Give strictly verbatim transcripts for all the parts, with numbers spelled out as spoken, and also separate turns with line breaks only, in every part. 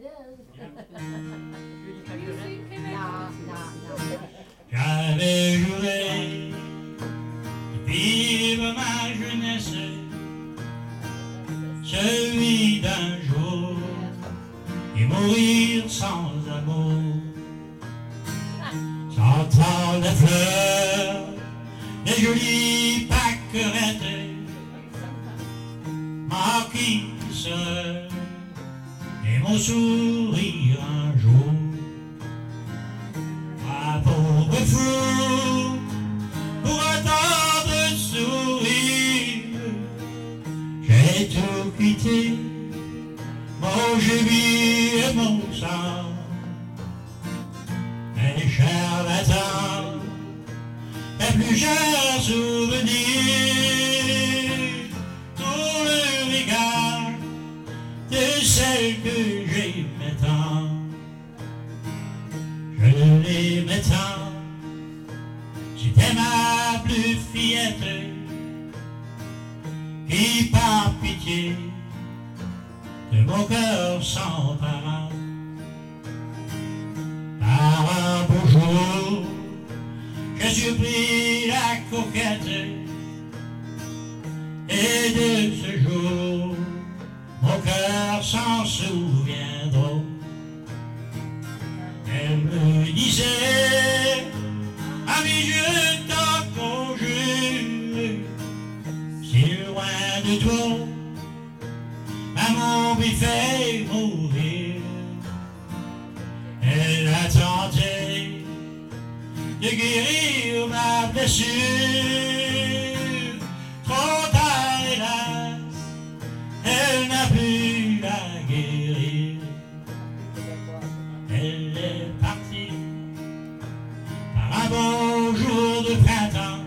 it is.
Nah, nah, nah.
J'avais juré de vivre ma jeunesse, celui d'un jour, et mourir sans amour. J'entends les fleurs, les jolies pâquerettes, marquise et mon sourire un jour. Ma pauvre fou, pour autant de sourire, j'ai tout quitté, mon génie et mon sang. Mes charlatans, mes plus chers souvenirs, tout le regard de celle que j'aimais tant. Je l'aimais tant, c'était ma plus fillette, qui par pitié de mon cœur s'empara. Par un beau jour, je surpris la coquette, et de ce jour, mon cœur s'en souviendra. Elle me disait, ami, je t'en conjure, si loin de toi, maman m'y fait mourir. Elle a tenté de guérir ma blessure, trop tard hélas, elle n'a pu la guérir. Elle est partie par un beau jour de printemps,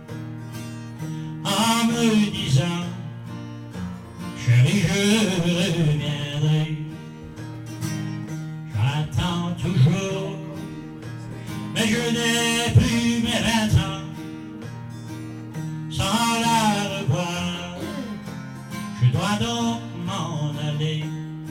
en me disant, chérie, je reviendrai. J'attends toujours, mais je n'ai plus mes vingt ans. Sans la revoir, je dois donc m'en aller.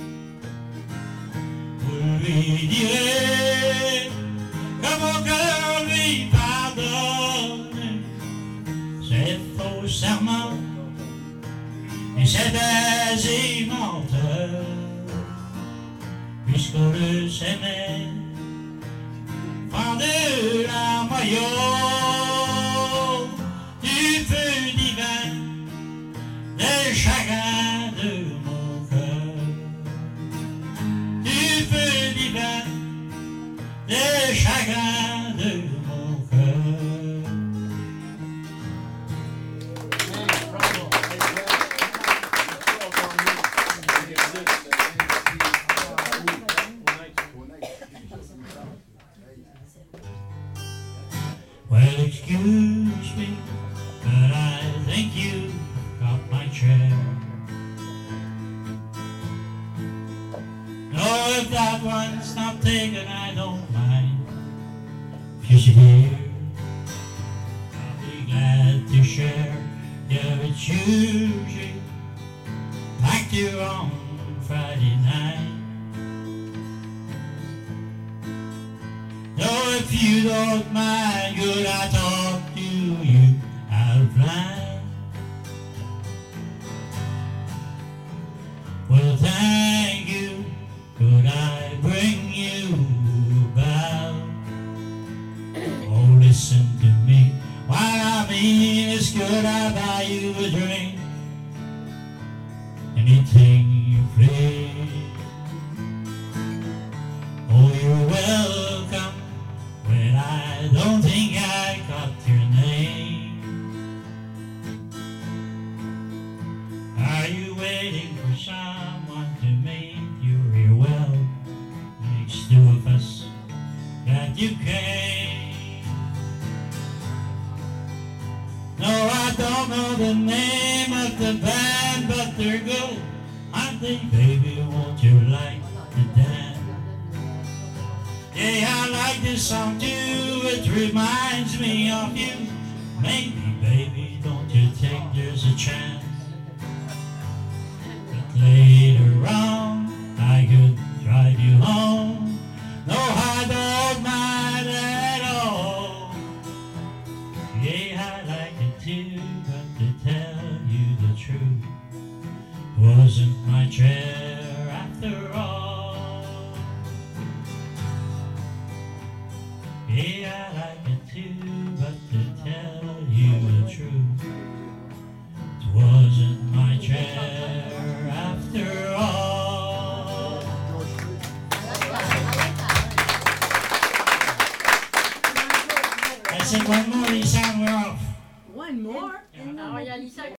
Vous lui direz que mon cœur lui pardonne ses faux serments et ses baisers menteurs. Puisqu'on le s'aimait, fin de la maillot, du feu divin, des chagrins de mon cœur. Du feu divin, des chagrins de mon cœur. Well, excuse me, but I think you got my chair. No, if that one's not taken, I don't mind. If you sit here, I'll be glad to share. Yeah, it's usually packed here on Friday night. No, if you don't mind, could I talk to you out of line? Well, thank you. Could I bring you about? Oh, listen to me. What I mean is, could I buy you a drink? Anything you please. Oh, you're welcome. When I don't think I got your name. Are you waiting for someone to make you real well? Makes two of us that you came. No, I don't know the name of the band, but they're good, aren't they, baby? Won't you like to dance? Yeah, I like this song too, it reminds me of you. Maybe, baby, don't you think there's a chance that later on I could try true. Wasn't my chair after all. Yeah, I like it too, but to tell you the truth, it wasn't my chair after all. I said one more, Lisa, and we're off.
One more?
Yeah.
Alors, il y a Lisa